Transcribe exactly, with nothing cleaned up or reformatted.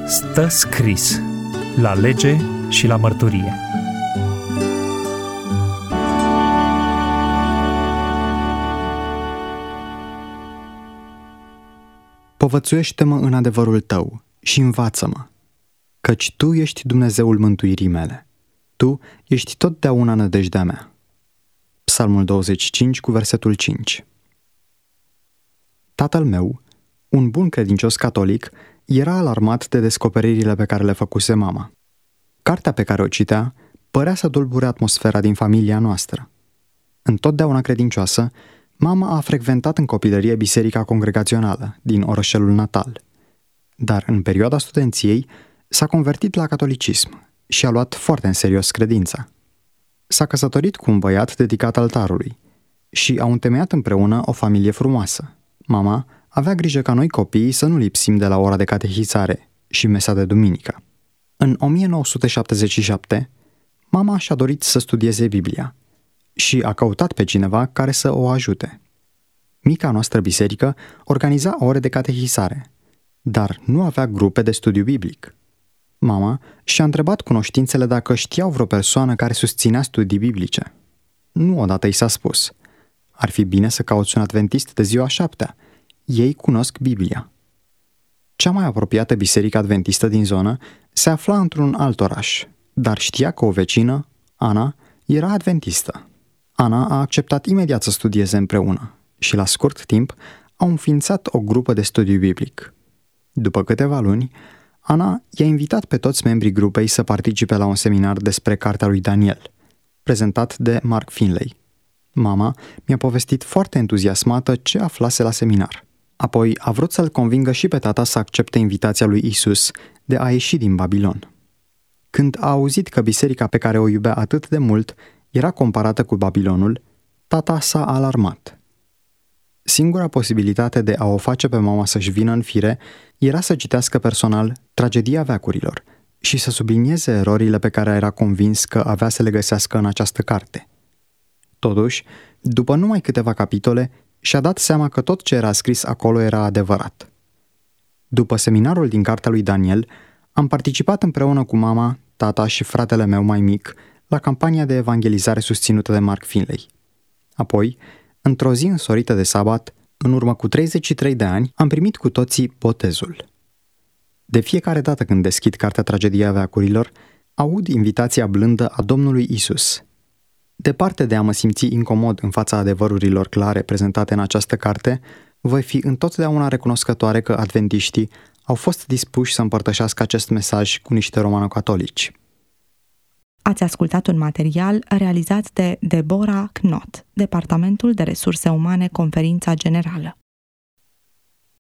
Stă scris la lege și la mărturie. Povățuiește-mă în adevărul tău și învață-mă, căci tu ești Dumnezeul mântuirii mele. Tu ești totdeauna nădejdea mea. Psalmul douăzeci și cinci cu versetul cinci. Tatăl meu, un bun credincios catolic, era alarmat de descoperirile pe care le făcuse mama. Cartea pe care o citea părea să tulbure atmosfera din familia noastră. Întotdeauna credincioasă, mama a frecventat în copilărie biserica congregațională din orășelul natal, dar în perioada studenției s-a convertit la catolicism și a luat foarte în serios credința. S-a căsătorit cu un băiat dedicat altarului și au întemeiat împreună o familie frumoasă. Mama avea grijă ca noi copiii să nu lipsim de la ora de catehizare și mesa de duminică. În o mie nouă sute șaptezeci și șapte, mama și-a dorit să studieze Biblia și a căutat pe cineva care să o ajute. Mica noastră biserică organiza ore de catehizare, dar nu avea grupe de studiu biblic. Mama și-a întrebat cunoștințele dacă știau vreo persoană care susținea studii biblice. Nu odată i s-a spus: ar fi bine să cauți un adventist de ziua șaptea. Ei cunosc Biblia. Cea mai apropiată biserică adventistă din zonă se afla într-un alt oraș, dar știa că o vecină, Ana, era adventistă. Ana a acceptat imediat să studieze împreună și la scurt timp au înființat o grupă de studiu biblic. După câteva luni, Ana i-a invitat pe toți membrii grupei să participe la un seminar despre cartea lui Daniel, prezentat de Mark Finley. Mama mi-a povestit foarte entuziasmată ce aflase la seminar. Apoi a vrut să-l convingă și pe tata să accepte invitația lui Isus de a ieși din Babilon. Când a auzit că biserica pe care o iubea atât de mult era comparată cu Babilonul, tata s-a alarmat. Singura posibilitate de a o face pe mama să-și vină în fire era să citească personal Tragedia veacurilor și să sublinieze erorile pe care era convins că avea să le găsească în această carte. Totuși, după numai câteva capitole, și-a dat seama că tot ce era scris acolo era adevărat. După seminarul din cartea lui Daniel, am participat împreună cu mama, tata și fratele meu mai mic la campania de evangelizare susținută de Mark Finley. Apoi, într-o zi însorită de sabat, în urmă cu treizeci și trei de ani, am primit cu toții botezul. De fiecare dată când deschid cartea Tragedia veacurilor, aud invitația blândă a Domnului Isus. Departe de a mă simți incomod în fața adevărurilor clare prezentate în această carte, voi fi întotdeauna recunoscătoare că adventiștii au fost dispuși să împărtășească acest mesaj cu niște romano-catolici. Ați ascultat un material realizat de Deborah Knott, Departamentul de Resurse Umane, Conferința Generală.